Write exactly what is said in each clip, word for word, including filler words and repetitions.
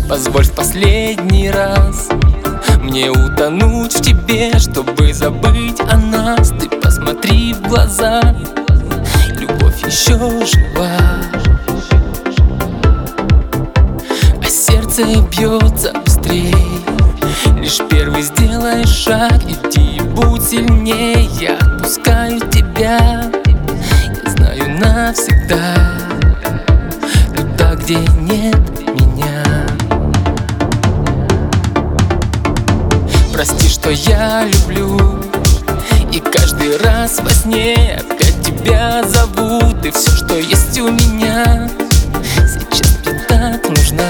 Позволь в последний раз мне утонуть в тебе, чтобы забыть о нас. Ты посмотри в глаза, любовь еще жива, а сердце бьется быстрей. Лишь первый сделай шаг, иди и будь сильней. Я отпускаю тебя, я знаю навсегда, туда, где нет меня. Прости, что я люблю, и каждый раз во сне опять тебя зову. Ты все, что есть у меня, сейчас мне так нужна.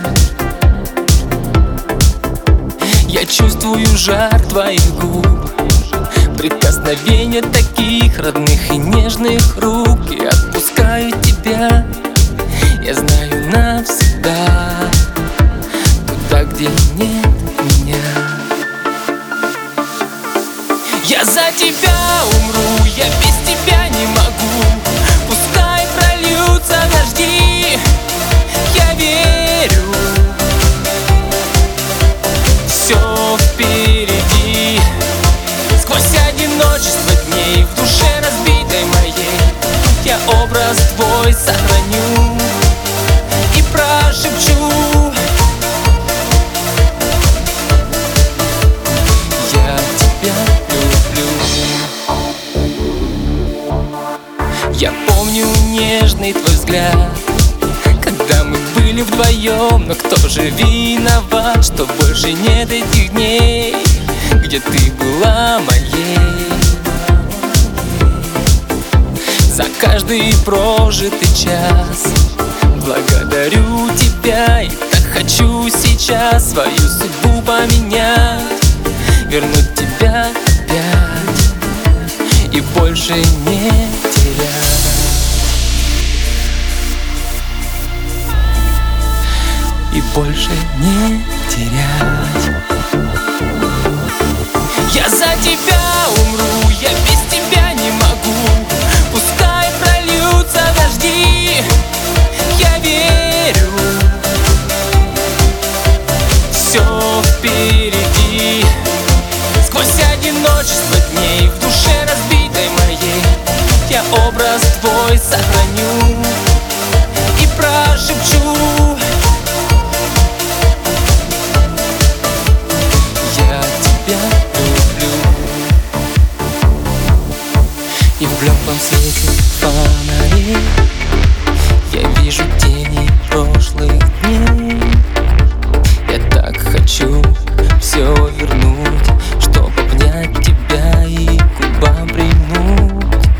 Я чувствую жар твоих губ, прикосновения таких родных и нежных рук. И отпускаю тебя, я знаю навсегда, туда, где нет меня. Я за тебя умру, я без тебя не могу. Пускай прольются дожди, я верю, все впереди. Сквозь одиночество дней в душе разбитой моей я образ твой сохраню и прошепчу: я тебя люблю. Я помню нежный твой взгляд, когда мы были вдвоем. Но кто же виноват, что больше нет этих дней, где ты была моей? За каждый прожитый час благодарю тебя, и так хочу сейчас свою судьбу поменять, вернуть тебя опять и больше не терять. И больше не терять. Я за тебя умру, я без тебя не могу. Пускай прольются дожди, я верю, все впереди. Сквозь одиночество дней в душе разбитой моей я образ твой сохраню и прошепчу: и в блеклом свете фонарей я вижу тени прошлых дней. Я так хочу все вернуть, чтоб обнять тебя и к губам прильнуть.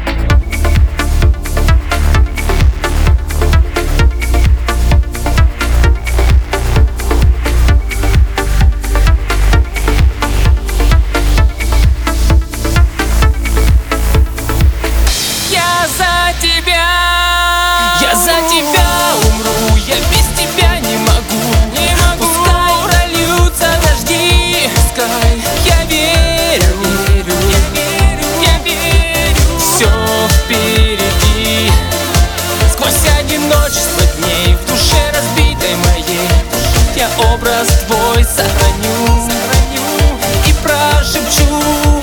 Я за тебя, я за тебя умру, я без тебя не могу. Не могу. Пускай прольются дожди, пускай. Я верю, верю, я верю, я верю, все впереди. Сквозь одиночество дней в душе разбитой моей я образ твой сохраню, сохраню и прошепчу,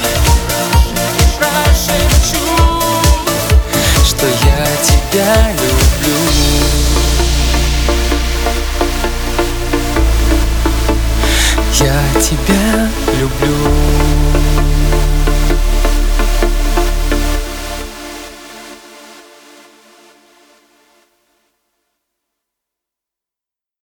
прошепчу, что я тебя люблю. Я тебя люблю.